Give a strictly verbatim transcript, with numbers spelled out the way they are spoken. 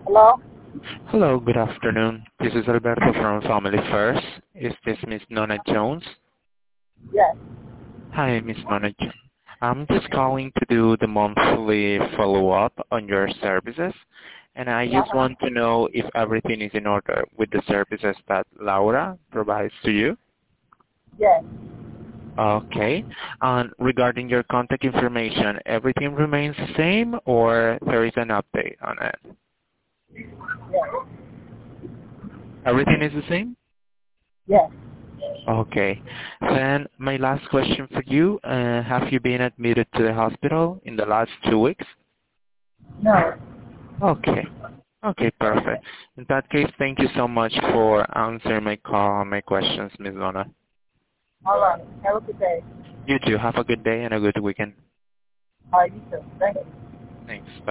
Hello? Hello, good afternoon. This is Alberto from Family First. Is this Miss Nona Jones? Yes. Hi, Miss Nona Jones. I'm just calling to do the monthly follow-up on your services, and I just Uh-huh. want to know if everything is in order with the services that Laura provides to you. Yes. Okay. And regarding your contact information, everything remains the same or there is an update on it? Yes. Everything is the same? Yes. Okay. Then my last question for you, uh, have you been admitted to the hospital in the last two weeks? No. Okay. Okay, perfect. In that case, thank you so much for answering my call and my questions, Miz Lona. All right. Have a good day. You too. Have a good day and a good weekend. All right, you too. Thank you. Thanks.